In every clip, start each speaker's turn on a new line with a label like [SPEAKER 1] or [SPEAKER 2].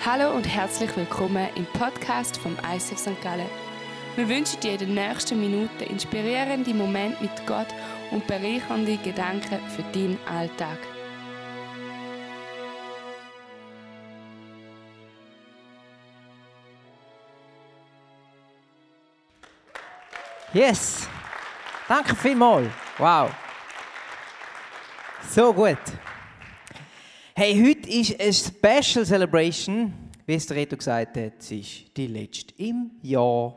[SPEAKER 1] Hallo und herzlich willkommen im Podcast vom ICF St. Gallen. Wir wünschen dir in den nächsten Minuten inspirierende Momente mit Gott und bereichernde Gedanken für deinen Alltag.
[SPEAKER 2] Yes! Danke vielmals. Wow. So gut. Hey, heute ist eine Special Celebration, wie es der Reto gesagt hat. Es ist die letzte im Jahr.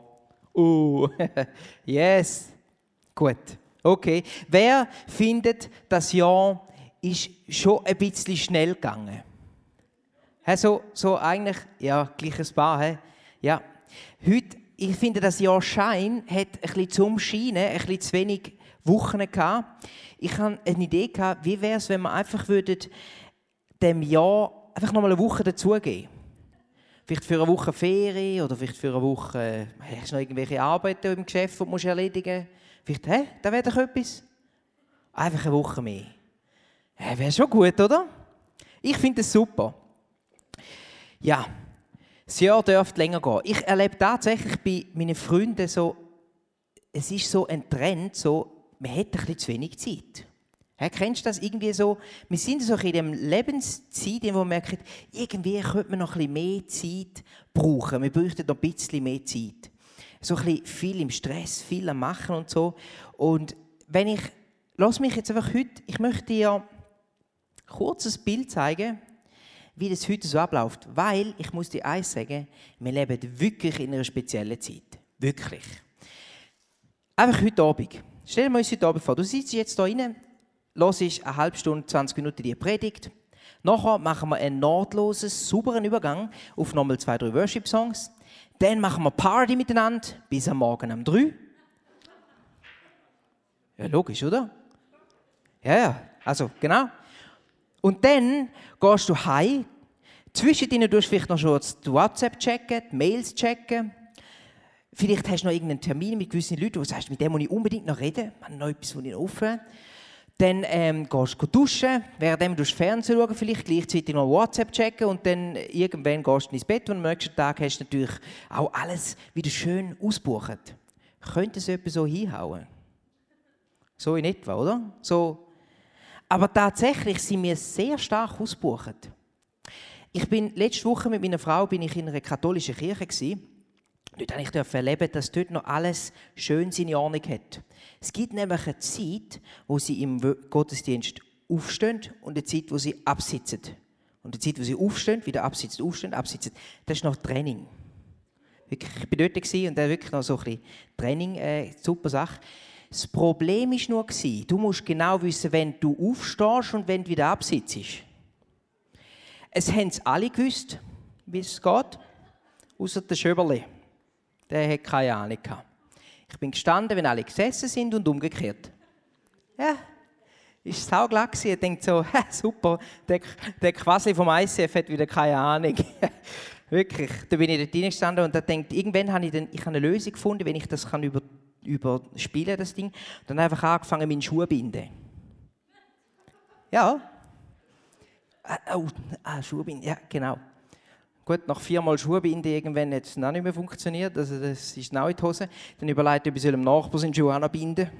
[SPEAKER 2] Yes. Gut. Okay. Wer findet, das Jahr ist schon ein bisschen schnell gegangen? So eigentlich, ja, gleiches Paar. He? Ja. Heute, ich finde, das Jahr Schein hat ein bisschen zum Scheinen, ein bisschen zu wenig Wochen gehabt. Ich hatte eine Idee, wie wäre es, wenn wir einfach dem Jahr einfach noch mal eine Woche dazugeben. Vielleicht für eine Woche Ferien oder vielleicht für eine Woche, hast du noch irgendwelche Arbeiten im Geschäft, die du erledigen musst. Vielleicht, da wäre doch etwas. Einfach eine Woche mehr. Wäre schon gut, oder? Ich finde es super. Ja, das Jahr dürfte länger gehen. Ich erlebe tatsächlich bei meinen Freunden so, es ist so ein Trend, so, man hat ein bisschen zu wenig Zeit. Kennst du das irgendwie so? Wir sind so in dem Lebenszeit, wo man merkt, irgendwie könnte man noch ein bisschen mehr Zeit brauchen. Wir bräuchten noch ein bisschen mehr Zeit. So ein bisschen viel im Stress, viel am Machen und so. Und lass mich jetzt einfach heute, ich möchte dir ein kurzes Bild zeigen, wie das heute so abläuft. Weil, ich muss dir eins sagen, wir leben wirklich in einer speziellen Zeit. Wirklich. Einfach heute Abend. Stell dir mal heute Abend vor, du sitzt jetzt hier rein, hörst eine halbe Stunde, 20 Minuten die Predigt. Nachher machen wir einen nahtlosen, sauberen Übergang auf nochmal 2-3 Worship-Songs. Dann machen wir Party miteinander bis am Morgen um 3. Ja, logisch, oder? Ja, also genau. Und dann gehst du heim. Zwischendrin tust du vielleicht noch schon die WhatsApp checken, die Mails checken. Vielleicht hast du noch irgendeinen Termin mit gewissen Leuten, wo du sagst, mit dem muss ich unbedingt noch reden. Ich habe noch etwas, das ich noch offen. Dann gehst du duschen, währenddem du Fernsehen schauen, vielleicht gleichzeitig noch WhatsApp checken und dann irgendwann gehst du ins Bett und am nächsten Tag hast du natürlich auch alles wieder schön ausgebucht. Könnte es jemand so hinhauen? So in etwa, oder? So. Aber tatsächlich sind wir sehr stark ausgebucht. Letzte Woche mit meiner Frau in einer katholischen Kirche gewesen. Dort durfte ich erleben, dass dort noch alles schön seine Ordnung hat. Es gibt nämlich eine Zeit, wo sie im Gottesdienst aufstehen und eine Zeit, wo sie absitzen. Und eine Zeit, wo sie aufstehen, wieder absitzen, aufstehen, absitzen. Das ist noch Training. Wirklich, ich war dort und da wirklich noch so ein bisschen Training, super Sache. Das Problem war nur, du musst genau wissen, wenn du aufstehst und wenn du wieder absitzt. Es haben es alle gewusst, wie es geht, außer der Schöberli. Der hatte keine Ahnung. Ich bin gestanden, wenn alle gesessen sind und umgekehrt. Ja, ist sauglatt gewesen. Ich dachte so, super, der Quasi vom ICF hat wieder keine Ahnung. Wirklich, da bin ich dort reingestanden und da denkt, irgendwann habe ich eine Lösung gefunden, wenn ich das kann überspielen das Ding. Dann einfach angefangen, meinen Schuh zu binden. Ja. Schuhe binden, ja, genau. Gut, nach 4-mal Schuhbinden irgendwann hat es noch nicht mehr funktioniert. Also das ist genau in die Hose. Dann überlegt, ob ich dem Nachbar seinen Schuh auch noch binden.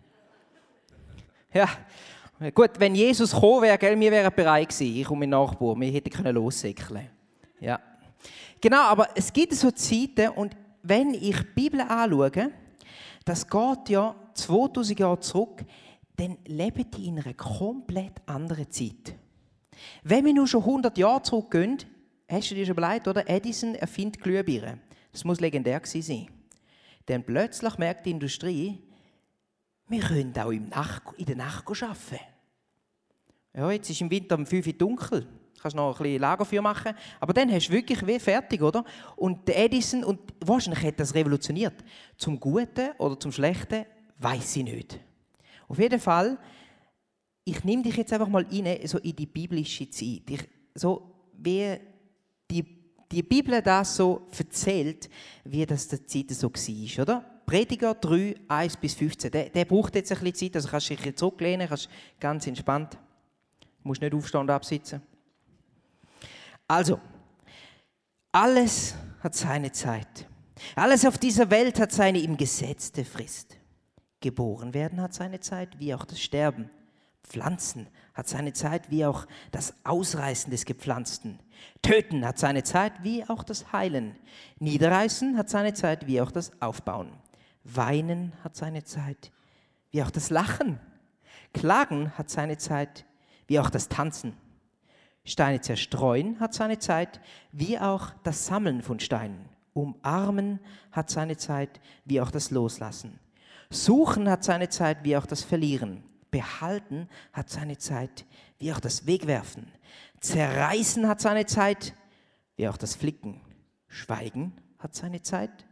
[SPEAKER 2] Ja, gut, wenn Jesus gekommen wäre, wir wären bereit gewesen, ich und mein Nachbar, wir hätten lossäckeln. Ja. Genau, aber es gibt so Zeiten, und wenn ich die Bibel anschaue, das geht ja 2000 Jahre zurück, dann leben die in einer komplett anderen Zeit. Wenn wir nur schon 100 Jahre zurückgehen, hast du dir schon überlegt, oder? Edison erfindet Glühbirnen. Das muss legendär gewesen sein. Dann plötzlich merkt die Industrie, wir können auch in der Nacht arbeiten. Ja, jetzt ist im Winter um 5 Uhr dunkel. Du kannst noch ein bisschen Lagerfeuer machen. Aber dann hast du wirklich wie fertig, oder? Und der Edison, und wahrscheinlich hat das revolutioniert. Zum Guten oder zum Schlechten, weiss ich nicht. Auf jeden Fall, ich nehme dich jetzt einfach mal rein, so in die biblische Zeit. So wie die Bibel das so erzählt, wie das der Zeit so war, oder? Prediger 3, 1-15. Der braucht jetzt ein bisschen Zeit, also kannst du dich zurücklehnen, kannst ganz entspannt. Du musst nicht aufstehen und absitzen. Also, Alles hat seine Zeit. Alles auf dieser Welt hat seine ihm gesetzte Frist. Geboren werden hat seine Zeit, wie auch das Sterben. Pflanzen hat seine Zeit, wie auch das Ausreißen des Gepflanzten. Töten hat seine Zeit, wie auch das Heilen. Niederreißen hat seine Zeit, wie auch das Aufbauen. Weinen hat seine Zeit, wie auch das Lachen. Klagen hat seine Zeit, wie auch das Tanzen. Steine zerstreuen hat seine Zeit, wie auch das Sammeln von Steinen. Umarmen hat seine Zeit, wie auch das Loslassen. Suchen hat seine Zeit, wie auch das Verlieren. Behalten hat seine Zeit, wie auch das Wegwerfen. Zerreißen hat seine Zeit, wie auch das Flicken. Schweigen hat seine Zeit,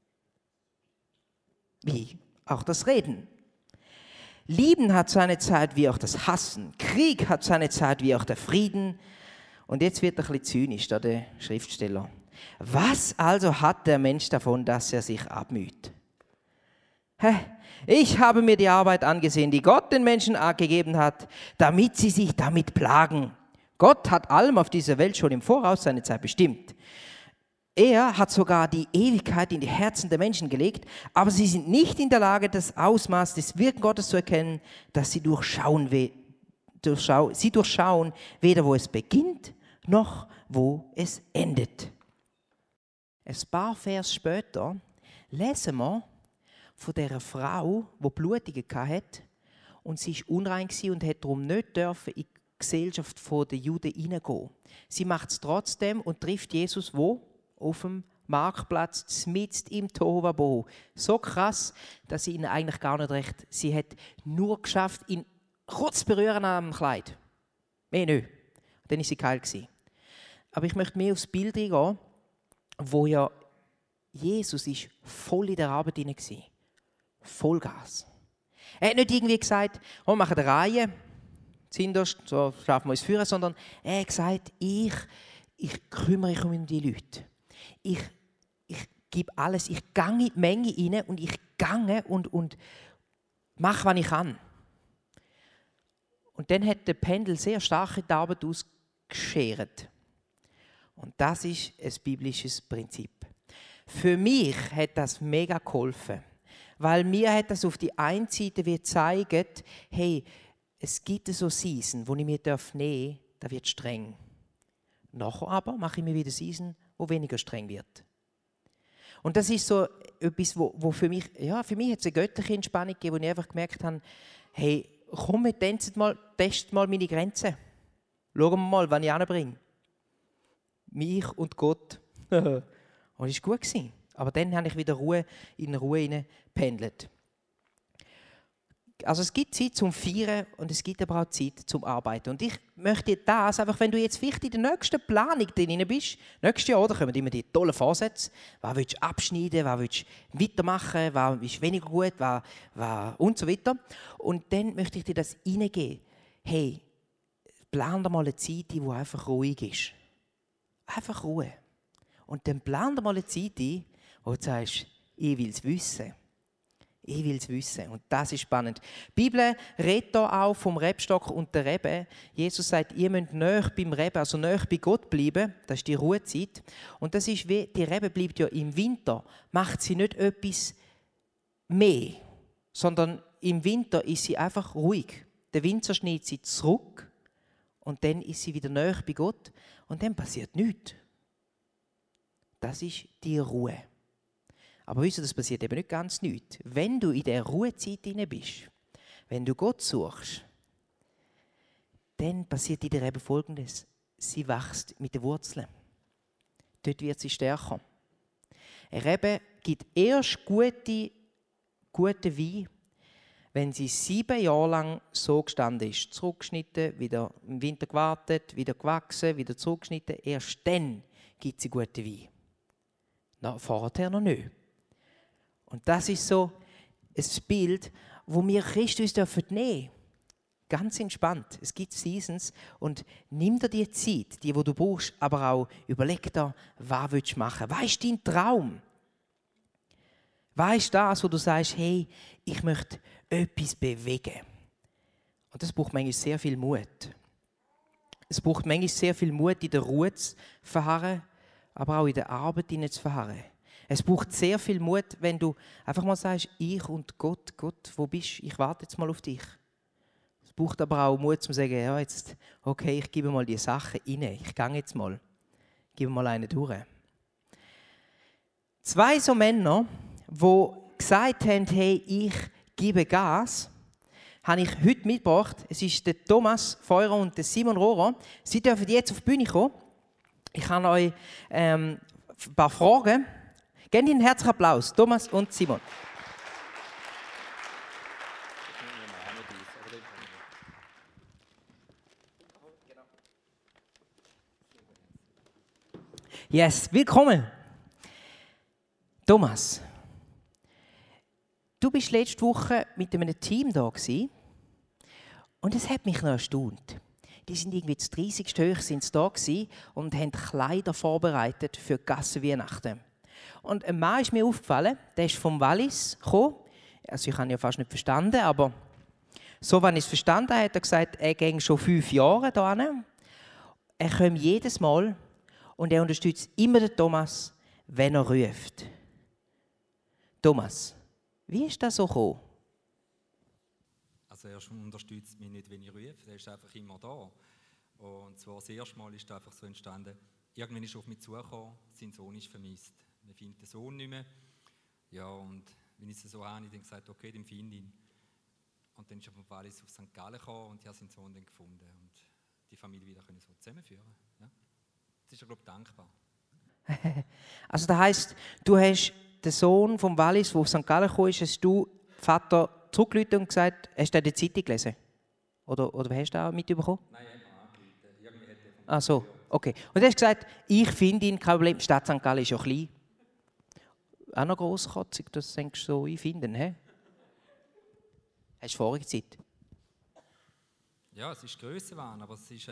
[SPEAKER 2] wie auch das Reden. Lieben hat seine Zeit, wie auch das Hassen. Krieg hat seine Zeit, wie auch der Frieden. Und jetzt wird er ein bisschen zynisch, der Schriftsteller. Was also hat der Mensch davon, dass er sich abmüht? Ich habe mir die Arbeit angesehen, die Gott den Menschen gegeben hat, damit sie sich damit plagen. Gott hat allem auf dieser Welt schon im Voraus seine Zeit bestimmt. Er hat sogar die Ewigkeit in die Herzen der Menschen gelegt, aber sie sind nicht in der Lage, das Ausmaß des Wirken Gottes zu erkennen, dass sie durchschauen, weder wo es beginnt, noch wo es endet. Ein paar Vers später lesen wir von dieser Frau, die Blutungen hatte und sie war unrein und hat darum nicht dürfen in die Gesellschaft der Juden hineingehen. Sie macht es trotzdem und trifft Jesus wo? Auf dem Marktplatz, mitten im Tohuwabohu. So krass, dass sie ihn eigentlich gar nicht recht... Sie hat nur geschafft, ihn kurz zu berühren am Kleid. Mehr nicht. Dann war sie geheilt. Aber ich möchte mehr aufs Bild eingehen, wo ja Jesus ist voll in der Arbeit hinein war. Vollgas. Er hat nicht irgendwie gesagt, wir machen eine Reihe, zuerst, so schaffen wir uns führen, sondern er hat gesagt, ich kümmere mich um die Leute. Ich gebe alles, ich gehe in die Menge rein und ich gehe und mache, was ich kann. Und dann hat der Pendel sehr stark in die Arbeit ausgeschert. Und das ist ein biblisches Prinzip. Für mich hat das mega geholfen, weil mir hat das auf die einen Seite gezeigt, hey, es gibt so Season, wo ich mir nehmen darf, da wird streng. Nachher aber mache ich mir wieder Season, wo weniger streng wird. Und das ist so etwas, wo für mich hat es eine göttliche Entspannung gegeben, wo ich einfach gemerkt habe, hey, komm, wir testen mal meine Grenzen. Schauen wir mal, was ich anbringe. Mich und Gott. Und es war gut. Aber dann habe ich wieder in Ruhe pendelt. Also es gibt Zeit zum Feiern und es gibt aber auch Zeit zum Arbeiten. Und ich möchte das, einfach wenn du jetzt vielleicht in der nächsten Planung drin bist, nächstes Jahr, da kommen immer die tollen Vorsätze, was willst du abschneiden, was willst du weitermachen, was ist weniger gut, was und so weiter. Und dann möchte ich dir das reingeben. Hey, plan dir mal eine Zeit, die einfach ruhig ist. Einfach Ruhe. Und dann plan dir mal eine Zeit ein, wo du sagst, ich will es wissen. Ich will es wissen. Und das ist spannend. Die Bibel redet hier auch vom Rebstock und der Rebe. Jesus sagt, ihr müsst nahe beim Rebe, also nahe bei Gott bleiben. Das ist die Ruhezeit. Und das ist wie, die Rebe bleibt ja im Winter. Macht sie nicht etwas mehr, sondern im Winter ist sie einfach ruhig. Der Winter schneit sie zurück und dann ist sie wieder nahe bei Gott und dann passiert nichts. Das ist die Ruhe. Aber wisst ihr, das passiert eben nicht ganz nichts. Wenn du in der Ruhezeit hinein bist, wenn du Gott suchst, dann passiert in der Rebe Folgendes. Sie wächst mit den Wurzeln. Dort wird sie stärker. Eine Rebe gibt erst guten Wein, wenn sie 7 Jahre lang so gestanden ist. Zurückgeschnitten, wieder im Winter gewartet, wieder gewachsen, wieder zurückgeschnitten. Erst dann gibt sie guten Wein. Vorher noch nicht. Und das ist so ein Bild, wo wir Christus nehmen dürfen. Ganz entspannt. Es gibt Seasons und nimm dir die Zeit, die du brauchst, aber auch überleg dir, was willst du machen. Was ist dein Traum? Was ist das, wo du sagst, hey, ich möchte etwas bewegen? Und das braucht manchmal sehr viel Mut. Es braucht manchmal sehr viel Mut, in der Ruhe zu verharren, aber auch in der Arbeit hineinzufahren. Es braucht sehr viel Mut, wenn du einfach mal sagst, ich und Gott, Gott, wo bist du? Ich warte jetzt mal auf dich. Es braucht aber auch Mut, zu sagen, ja, jetzt, okay, ich gebe mal die Sachen rein, ich gehe jetzt mal, gebe mal eine durch. 2 so Männer, die gesagt haben, hey, ich gebe Gas, habe ich heute mitgebracht. Es ist der Thomas Feurer und der Simon Rohrer. Sie dürfen jetzt auf die Bühne kommen. Ich habe euch ein paar Fragen. Gebt ihnen einen herzlichen Applaus, Thomas und Simon. Yes, willkommen. Thomas, du bist letzte Woche mit einem Team da gewesen, und es hat mich noch erstaunt. Die sind irgendwie zu 30. hoch sind sie da gewesen und haben Kleider vorbereitet für die Gassenweihnachten. Und ein Mann ist mir aufgefallen, der ist vom Wallis gekommen. Also ich habe ihn ja fast nicht verstanden, aber so, wenn ich es verstanden habe, hat er gesagt, er geht schon 5 Jahre da hin. Er kommt jedes Mal und er unterstützt immer den Thomas, wenn er ruft. Thomas, wie ist das so gekommen?
[SPEAKER 3] Also er unterstützt mich nicht, wenn ich rufe, er ist einfach immer da. Und zwar das erste Mal ist es einfach so entstanden, irgendwann ist er auf mich zugekommen, sein Sohn ist vermisst. Man findet den Sohn nicht mehr. Ja, und wenn ich es so habe, ich dann gesagt, okay, dann finde ich ihn. Und dann ist er vom Wallis auf St. Gallen gekommen und ich habe seinen Sohn dann gefunden und die Familie wieder können so zusammenführen. Ja. Jetzt ist er, glaube ich, dankbar.
[SPEAKER 2] Also das heisst, du hast den Sohn vom Wallis, der auf St. Gallen gekommen ist, hast du Vater zurückgerufen und gesagt, hast du die Zeitung gelesen? Oder hast du das auch mitbekommen?
[SPEAKER 3] Nein, er hat angerufen. Irgendwie hat er vom
[SPEAKER 2] Ach so, okay. Und du hast gesagt, ich finde ihn, kein Problem, die Stadt St. Gallen ist ja klein. Auch noch grosskotzig, das denkst du so einfinden, hä? Hast du vorige Zeit?
[SPEAKER 3] Ja, es ist Grössenwahn, aber es ist...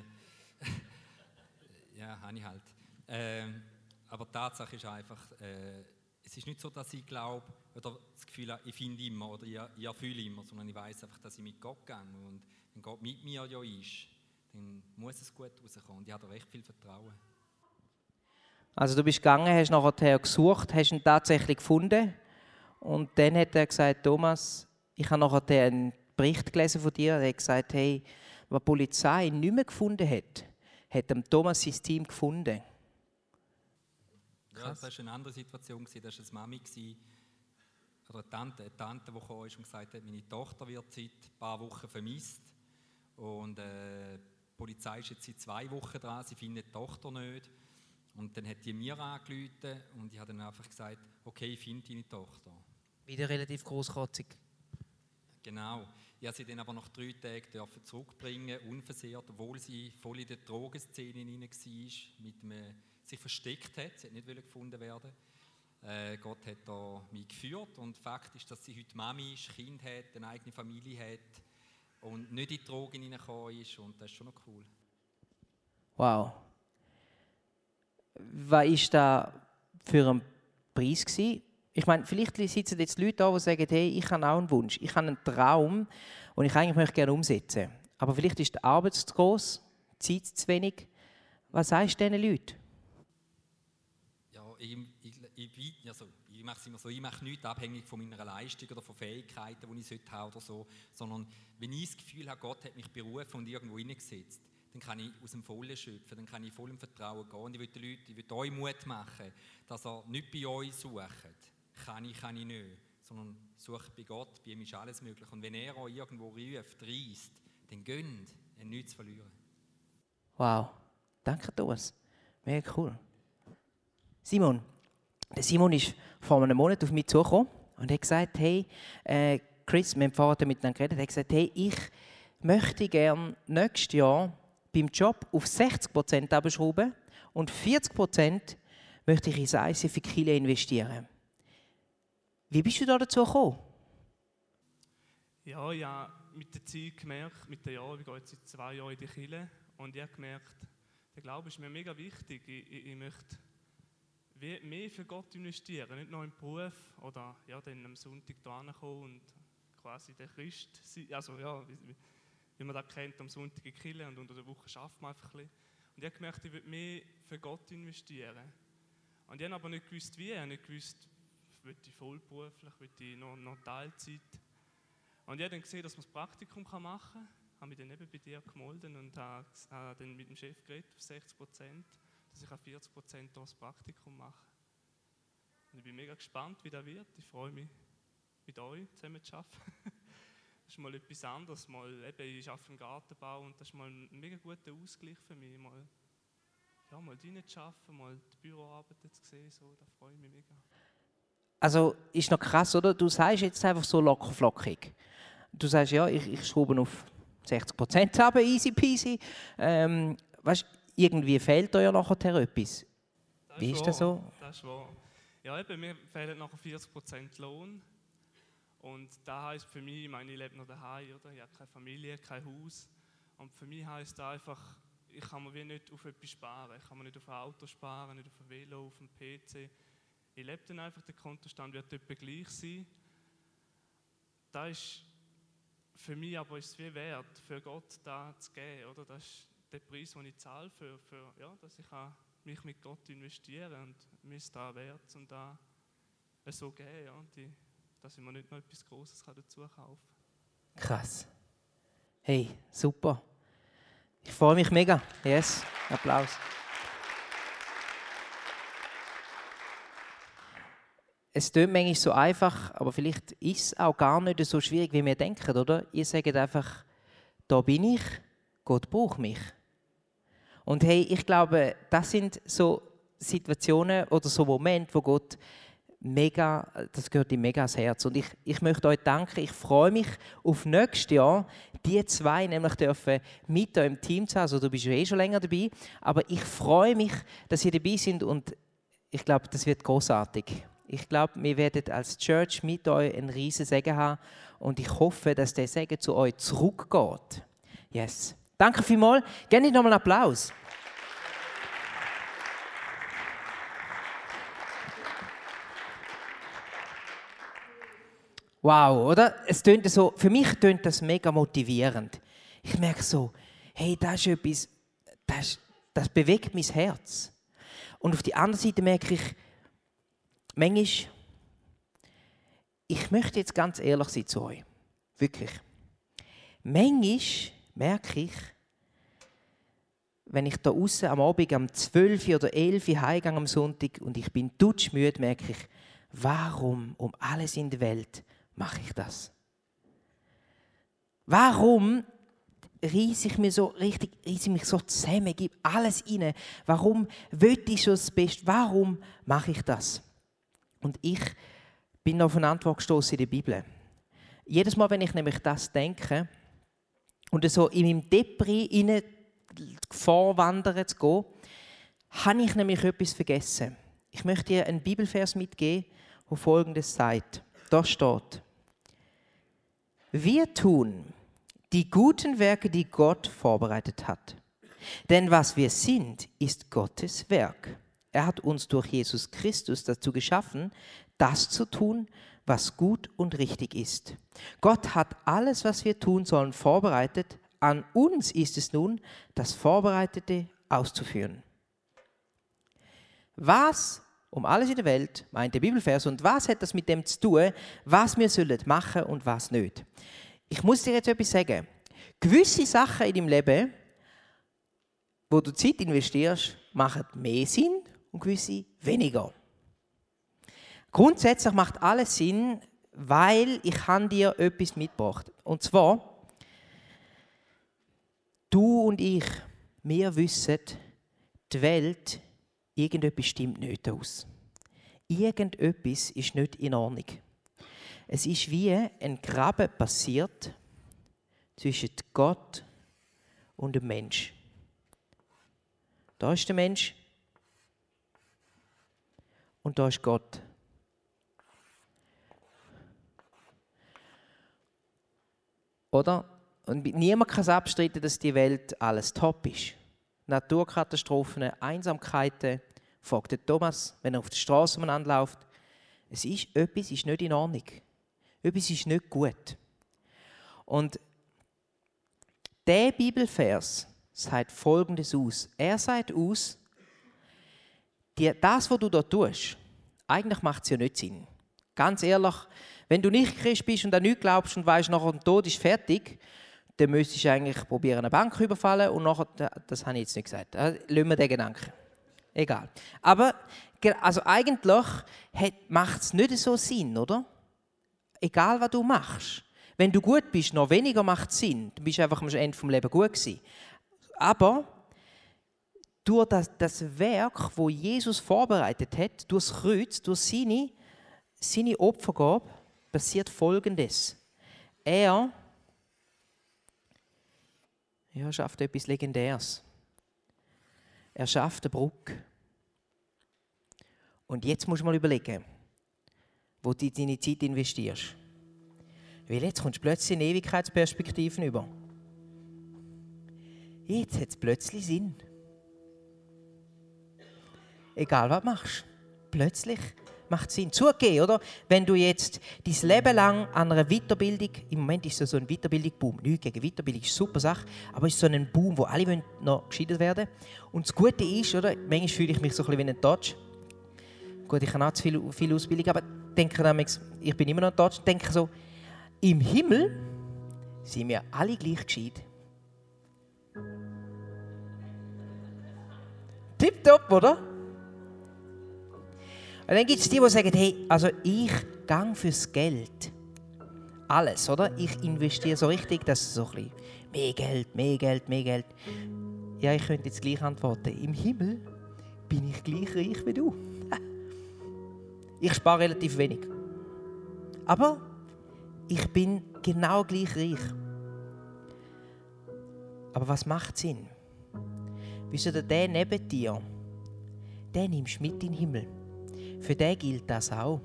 [SPEAKER 3] ja, habe ich halt. Aber die Tatsache ist einfach, es ist nicht so, dass ich glaube oder das Gefühl habe, ich finde immer oder ich erfülle immer, sondern ich weiß einfach, dass ich mit Gott gehe. Und wenn Gott mit mir ja ist, dann muss es gut rauskommen. Und ich habe da recht viel Vertrauen.
[SPEAKER 2] Also du bist gegangen, hast nachher gesucht, hast ihn tatsächlich gefunden. Und dann hat er gesagt, Thomas, ich habe nachher einen Bericht gelesen von dir. Er hat gesagt, hey, was die Polizei nicht mehr gefunden hat Thomas sein Team gefunden.
[SPEAKER 3] Ja, das war eine andere Situation. Das war eine Mami oder eine Tante, die gekommen ist und gesagt hat, meine Tochter wird seit ein paar Wochen vermisst. Und die Polizei ist jetzt seit 2 Wochen dran, sie findet die Tochter nicht. Und dann hat die mir angerufen und ich habe dann einfach gesagt, okay, ich finde deine Tochter.
[SPEAKER 2] Wieder relativ grosskotzig.
[SPEAKER 3] Genau. Ich durfte sie dann aber nach 3 Tagen zurückbringen, unversehrt, obwohl sie voll in der Drogenszene hinein war, sich versteckt hat, sie hat nicht gefunden werden. Gott hat da mich geführt und Fakt ist, dass sie heute Mami ist, Kind hat, eine eigene Familie hat und nicht in die Drogen hineingekommen ist und das ist schon noch cool.
[SPEAKER 2] Wow. Was war das für ein Preis gewesen? Ich meine, vielleicht sitzen jetzt Leute da, die sagen, hey, ich habe auch einen Wunsch, ich habe einen Traum, den ich eigentlich gerne umsetzen möchte. Aber vielleicht ist die Arbeit zu gross, die Zeit zu wenig. Was sagst du diesen Leuten?
[SPEAKER 3] Ja, ich mache es immer so, ich mache nichts abhängig von meiner Leistung oder von Fähigkeiten, die ich haben oder so, sondern wenn ich das Gefühl habe, Gott hat mich berufen und irgendwo hineingesetzt, dann kann ich aus dem Vollen schöpfen, dann kann ich voll im Vertrauen gehen. Und ich will euch Mut machen, dass ihr nicht bei euch sucht, kann ich nicht, sondern sucht bei Gott, bei ihm ist alles möglich. Und wenn er euch irgendwo ruft, reisst, dann gönnt, ihr habt nichts zu verlieren.
[SPEAKER 2] Wow, danke Thomas, mega cool. Simon, der Simon ist vor einem Monat auf mich zugekommen und hat gesagt, hey, Chris, wir haben vorher miteinander geredet, hat gesagt, hey, ich möchte gerne nächstes Jahr beim Job auf 60% abschrauben und 40% möchte ich ins ICF für Kirche investieren. Wie bist du da dazu gekommen?
[SPEAKER 4] Ja, ich habe mit der Zeit gemerkt, mit den Jahren, ich gehe jetzt seit 2 Jahren in die Kirche und ich habe gemerkt, der Glaube ist mir mega wichtig. Ich möchte mehr für Gott investieren, nicht nur im Beruf oder ja, dann am Sonntag hierher kommen und quasi der Christ sein. Also ja, wie man das kennt, am Sonntag in die Kirche und unter der Woche arbeitet man einfach ein bisschen. Und ich habe gemerkt, ich will mehr für Gott investieren. Und ich habe aber nicht gewusst, wie. Ich habe nicht gewusst, will ich vollberuflich, will ich noch Teilzeit. Und ich habe dann gesehen, dass man das Praktikum machen kann. Ich habe mich dann eben bei dir gemeldet und habe dann mit dem Chef geredet auf 60%, dass ich 40% das Praktikum mache. Und ich bin mega gespannt, wie das wird. Ich freue mich, mit euch zusammen zu arbeiten. Das ist mal etwas anderes. Ich arbeite im Gartenbau und das ist mal ein mega guter Ausgleich für mich. Mal drinnen zu arbeiten, mal die Büroarbeiten zu sehen, so, da freue ich mich mega.
[SPEAKER 2] Also, ist noch krass, oder? Du sagst jetzt einfach so locker flockig. Du sagst, ja, ich schraube auf 60% runter, easy peasy. Weißt, irgendwie fehlt dir ja nachher etwas. Wie ist das so?
[SPEAKER 4] Das ist wahr. Ja, eben, mir fehlen nachher 40% Lohn. Und das heisst für mich, ich lebe noch daheim, oder? Ich habe keine Familie, kein Haus. Und für mich heisst das einfach, ich kann mir wie nicht auf etwas sparen. Ich kann mir nicht auf ein Auto sparen, nicht auf ein Velo, auf einen PC. Ich lebe dann einfach, der Kontostand wird etwa gleich sein. Das ist für mich aber ist es wie wert, für Gott da zu geben, oder? Das ist der Preis, den ich zahle, dass ich mich mit Gott investieren kann. Und mir ist das wert, und da so geben, ja, dass ich mir nicht noch etwas Grosses dazu kaufen kann.
[SPEAKER 2] Krass. Hey, super. Ich freue mich mega. Yes, Applaus. Es klingt manchmal so einfach, aber vielleicht ist es auch gar nicht so schwierig, wie wir denken, oder? Ihr sagt einfach, da bin ich, Gott braucht mich. Und hey, ich glaube, das sind so Situationen oder so Momente, wo Gott das gehört ihm mega ans Herz. Und ich möchte euch danken, ich freue mich auf nächstes Jahr, die zwei nämlich dürfen mit euch im Team sein. Also du bist ja eh schon länger dabei, aber ich freue mich, dass ihr dabei seid und ich glaube, das wird großartig. Ich glaube, wir werden als Church mit euch einen riesen Segen haben und ich hoffe, dass der Segen zu euch zurückgeht. Yes. Danke vielmals. Gerne nochmal einen Applaus. Wow, oder? Für mich tönt das mega motivierend. Ich merke so, hey, das ist etwas, das bewegt mein Herz. Und auf der anderen Seite merke ich, manchmal, ich möchte jetzt ganz ehrlich sein zu euch. Wirklich. Manchmal merke ich, wenn ich da außen am Abend um 12 oder 11 Uhr heimgehe am Sonntag und ich bin dutschmüde, merke ich, warum um alles in der Welt mache ich das? Warum reisse ich mich so zusammen, gebe alles rein? Warum will ich schon das Beste? Warum mache ich das? Und ich bin auf eine Antwort gestoßen in der Bibel. Jedes Mal, wenn ich nämlich das denke und so in meinem Depri vorwandern zu gehen, habe ich nämlich etwas vergessen. Ich möchte dir einen Bibelvers mitgeben, wo Folgendes sagt. Da steht: Wir tun die guten Werke, die Gott vorbereitet hat. Denn was wir sind, ist Gottes Werk. Er hat uns durch Jesus Christus dazu geschaffen, das zu tun, was gut und richtig ist. Gott hat alles, was wir tun sollen, vorbereitet. An uns ist es nun, das Vorbereitete auszuführen. Was um alles in der Welt meint der Bibelvers und was hat das mit dem zu tun, was wir sollen machen und was nicht? Ich muss dir jetzt etwas sagen. Gewisse Sachen in deinem Leben, wo du Zeit investierst, machen mehr Sinn und gewisse weniger. Grundsätzlich macht alles Sinn, weil ich dir etwas mitgebracht. Und zwar, du und ich, wir wissen, die Welt, irgendetwas stimmt nicht aus. Irgendetwas ist nicht in Ordnung. Es ist wie ein Graben passiert zwischen Gott und dem Mensch. Da ist der Mensch und da ist Gott. Oder? Und niemand kann es abstreiten, dass die Welt alles top ist. Naturkatastrophen, Einsamkeiten, fragt der Thomas, wenn er auf der Straße umeinander läuft. Etwas ist nicht in Ordnung. Etwas ist nicht gut. Und der Bibelvers sagt Folgendes aus. Er sagt aus, das, was du da tust, eigentlich macht es ja nicht Sinn. Ganz ehrlich, wenn du nicht Christ bist und an nichts glaubst und weißt, nachher der Tod ist fertig, dann müsstest du eigentlich probieren, eine Bank zu überfallen und nachher, das habe ich jetzt nicht gesagt, lassen wir den Gedanken. Egal. Aber also eigentlich macht es nicht so Sinn, oder? Egal, was du machst. Wenn du gut bist, noch weniger macht es Sinn. Du bist einfach am Ende des Lebens gut gewesen. Aber durch das Werk, das Jesus vorbereitet hat, durch das Kreuz, durch seine Opfergabe, passiert Folgendes. Er schafft etwas Legendäres. Er schafft eine Brücke. Und jetzt musst du mal überlegen, wo du deine Zeit investierst. Weil jetzt kommst du plötzlich in Ewigkeitsperspektiven über. Jetzt hat es plötzlich Sinn. Egal, was du machst. Plötzlich macht es Sinn. Zugegeben, oder? Wenn du jetzt dein Leben lang an einer Weiterbildung, im Moment ist es so ein Weiterbildung-Boom, nichts gegen Weiterbildung, ist eine super Sache, aber es ist so ein Boom, wo alle noch gescheitert werden. Und das Gute ist, oder? Manchmal fühle ich mich so ein bisschen wie ein Deutsch. Gut, ich habe auch zu viel Ausbildung, aber denke damals, ich bin immer noch ein Deutsch, denke so, im Himmel sind wir alle gleich gescheit. Tipptopp, oder? Und dann gibt es die sagen, hey, also ich gehe fürs Geld. Alles, oder? Ich investiere so richtig, dass es so ein bisschen mehr Geld. Ja, ich könnte jetzt gleich antworten. Im Himmel bin ich gleich reich wie du. Ich spare relativ wenig. Aber ich bin genau gleich reich. Aber was macht Sinn? Wisst ihr, der neben dir, den nimmst du mit in den Himmel. Für den gilt das auch.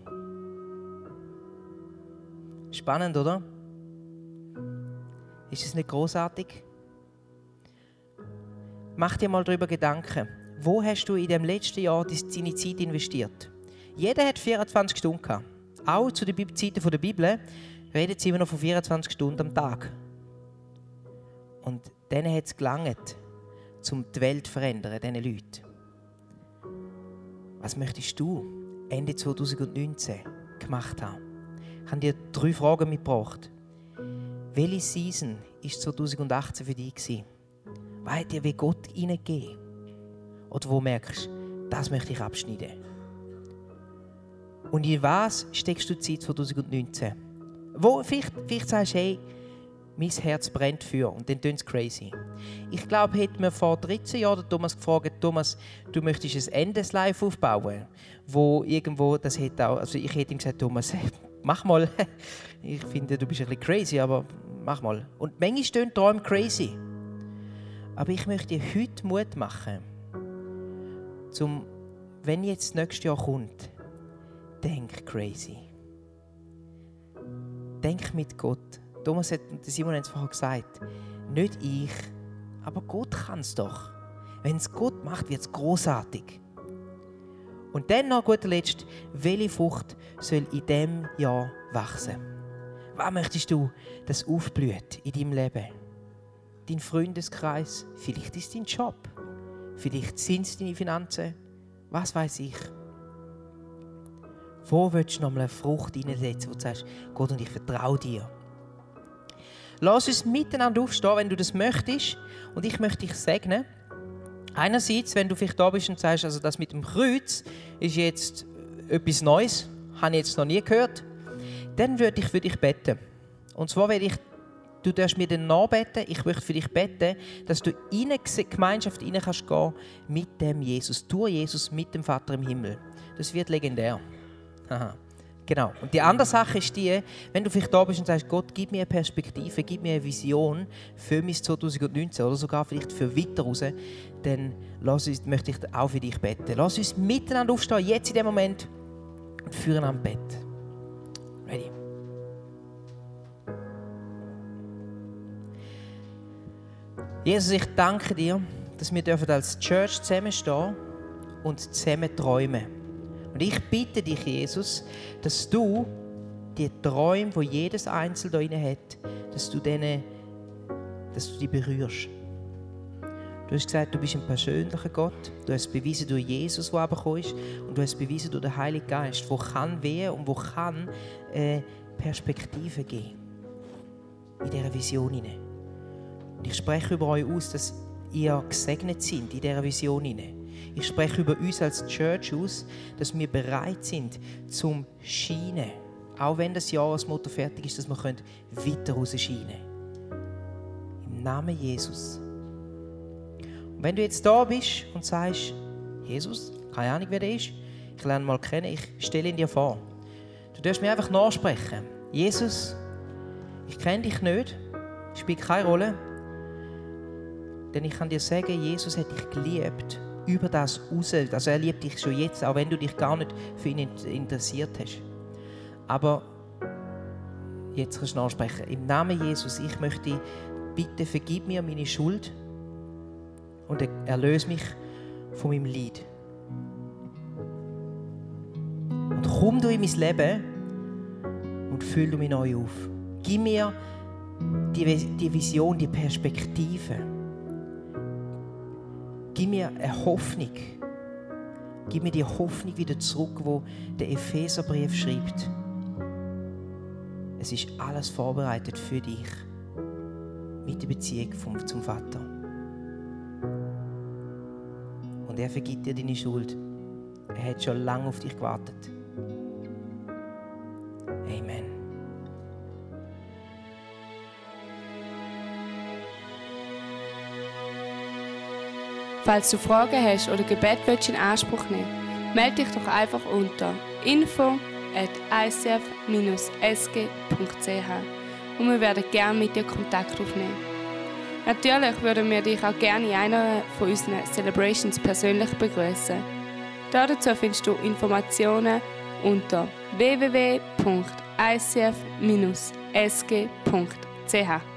[SPEAKER 2] Spannend, oder? Ist es nicht großartig? Mach dir mal darüber Gedanken. Wo hast du in dem letzten Jahr deine Zeit investiert? Jeder hat 24 Stunden gehabt. Auch zu den Zeiten der Bibel redet sie immer noch von 24 Stunden am Tag. Und denen hat es gelangt, um die Welt zu verändern, diesen Leuten. Was möchtest du Ende 2019 gemacht haben? Ich habe dir 3 Fragen mitgebracht. Welche Season war 2018 für dich? Was hat dir wie Gott hineingegeben? Oder wo merkst du, das möchte ich abschneiden? Und in was steckst du Zeit 2019? Wo vielleicht sagst du, hey, mein Herz brennt für, und dann tun sie crazy. Ich glaube, hätte mir vor 13 Jahren Thomas gefragt, Thomas, du möchtest ein Endes live aufbauen, wo irgendwo, das hätte auch, also ich hätte ihm gesagt, Thomas, mach mal. Ich finde, du bist ein bisschen crazy, aber mach mal. Und manchmal stehen Träume crazy. Aber ich möchte dir heute Mut machen, wenn jetzt das nächste Jahr kommt, denk crazy. Denk mit Gott. Thomas hat, Simon hat es vorher gesagt, nicht ich, aber Gott kann es doch. Wenn es Gott macht, wird es großartig. Und dann noch guter Letzt, welche Frucht soll in diesem Jahr wachsen? Was möchtest du, dass aufblüht in deinem Leben? Dein Freundeskreis, vielleicht ist es dein Job, vielleicht sind es deine Finanzen, was weiß ich. Wo willst du noch mal eine Frucht hineinsetzen, wo du sagst, Gott, und ich vertraue dir? Lass uns miteinander aufstehen, wenn du das möchtest. Und ich möchte dich segnen. Einerseits, wenn du vielleicht da bist und sagst, also das mit dem Kreuz ist jetzt etwas Neues, habe ich jetzt noch nie gehört, dann würde ich für dich beten. Und zwar du darfst mir dann nachbeten, ich möchte für dich beten, dass du in eine Gemeinschaft hinein kannst gehen mit dem Jesus, durch Jesus, mit dem Vater im Himmel. Das wird legendär. Aha. Genau. Und die andere Sache ist die, wenn du vielleicht da bist und sagst, Gott, gib mir eine Perspektive, gib mir eine Vision für mein 2019 oder sogar vielleicht für weiter raus, dann möchte ich auch für dich beten. Lass uns miteinander aufstehen, jetzt in dem Moment, und füreinander beten. Ready? Jesus, ich danke dir, dass wir als Church zusammenstehen und zusammen träumen. Und ich bitte dich, Jesus, dass du die Träume, die jedes Einzelne da drin hat, dass du die berührst. Du hast gesagt, du bist ein persönlicher Gott. Du hast es bewiesen durch Jesus, der herabgekommen ist. Und du hast es bewiesen durch den Heiligen Geist, der kann wehen und der kann Perspektive geben. In dieser Vision hinein. Und ich spreche über euch aus, dass ihr gesegnet sind in dieser Vision hinein. Ich spreche über uns als Church aus, dass wir bereit sind zum Scheinen. Auch wenn das Jahresmotto fertig ist, dass wir weiter rausscheinen können. Im Namen Jesus. Und wenn du jetzt da bist und sagst, Jesus, keine Ahnung, wer der ist, ich lerne ihn mal kennen, ich stelle ihn dir vor. Du darfst mir einfach nachsprechen. Jesus, ich kenne dich nicht, spielt keine Rolle. Denn ich kann dir sagen, Jesus hat dich geliebt. Über das raus. Also er liebt dich schon jetzt, auch wenn du dich gar nicht für ihn interessiert hast. Aber jetzt kannst du nachsprechen. Im Namen Jesus, ich möchte bitte, vergib mir meine Schuld und erlöse mich von meinem Leid. Und komm du in mein Leben und füll du mich neu auf. Gib mir die Vision, die Perspektive. Gib mir eine Hoffnung. Gib mir die Hoffnung wieder zurück, wo der Epheserbrief schreibt. Es ist alles vorbereitet für dich. Mit der Beziehung zum Vater. Und er vergibt dir deine Schuld. Er hat schon lange auf dich gewartet. Amen.
[SPEAKER 1] Falls du Fragen hast oder Gebet willst in Anspruch nehmen, melde dich doch einfach unter info@icf-sg.ch und wir werden gerne mit dir Kontakt aufnehmen. Natürlich würden wir dich auch gerne in einer von unseren Celebrations persönlich begrüßen. Dazu findest du Informationen unter www.icf-sg.ch.